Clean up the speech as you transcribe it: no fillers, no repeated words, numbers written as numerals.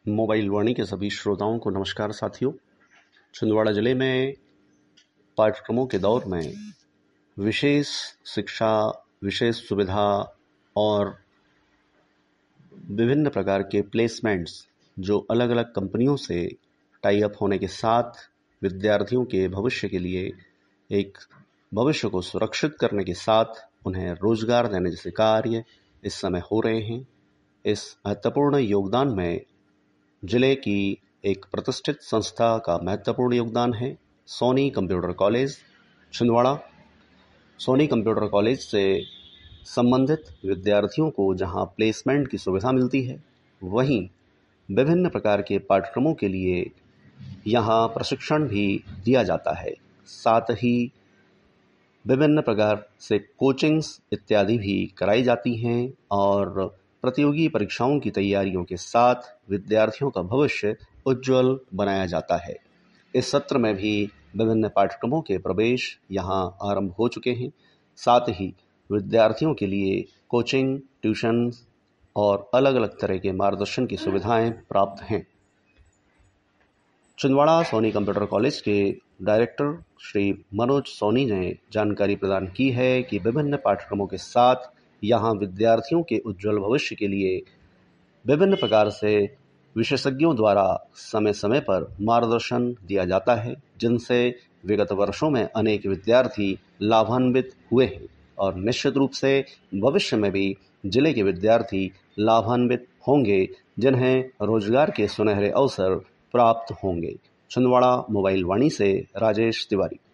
Mobile वाणी के सभी श्रोताओं को नमस्कार साथियों। छिंदवाड़ा जिले में पाठ्यक्रमों के दौर में विशेष शिक्षा, विशेष सुविधा और विभिन्न प्रकार के प्लेसमेंट्स जो अलग अलग कंपनियों से टाई अप होने के साथ विद्यार्थियों के भविष्य के लिए एक भविष्य को सुरक्षित करने के साथ उन्हें रोजगार देने जैसे कार्य इस समय हो रहे हैं। इस महत्वपूर्ण योगदान में जिले की एक प्रतिष्ठित संस्था का महत्वपूर्ण योगदान है। Soni computer college Chhindwara. Soni computer college से संबंधित विद्यार्थियों को जहां प्लेसमेंट की सुविधा मिलती है, वहीं विभिन्न प्रकार के पाठ्यक्रमों के लिए यहां प्रशिक्षण भी दिया जाता है। साथ ही विभिन्न प्रकार से कोचिंग्स इत्यादि भी कराई जाती हैं और प्रतियोगी परीक्षाओं की तैयारियों के साथ विद्यार्थियों का भविष्य उज्जवल बनाया जाता है। इस सत्र में भी विभिन्न पाठ्यक्रमों के प्रवेश यहाँ आरंभ हो चुके हैं। साथ ही विद्यार्थियों के लिए कोचिंग, ट्यूशन और अलग अलग तरह के मार्गदर्शन की सुविधाएं प्राप्त हैं। छिंदवाड़ा सोनी कंप्यूटर कॉलेज के डायरेक्टर श्री मनोज सोनी ने जानकारी प्रदान की है कि विभिन्न पाठ्यक्रमों के साथ यहाँ विद्यार्थियों के उज्जवल भविष्य के लिए विभिन्न प्रकार से विशेषज्ञों द्वारा समय समय पर मार्गदर्शन दिया जाता है, जिनसे विगत वर्षों में अनेक विद्यार्थी लाभान्वित हुए हैं और निश्चित रूप से भविष्य में भी जिले के विद्यार्थी लाभान्वित होंगे, जिन्हें रोजगार के सुनहरे अवसर प्राप्त होंगे। छिंदवाड़ा मोबाइल वाणी से राजेश तिवारी।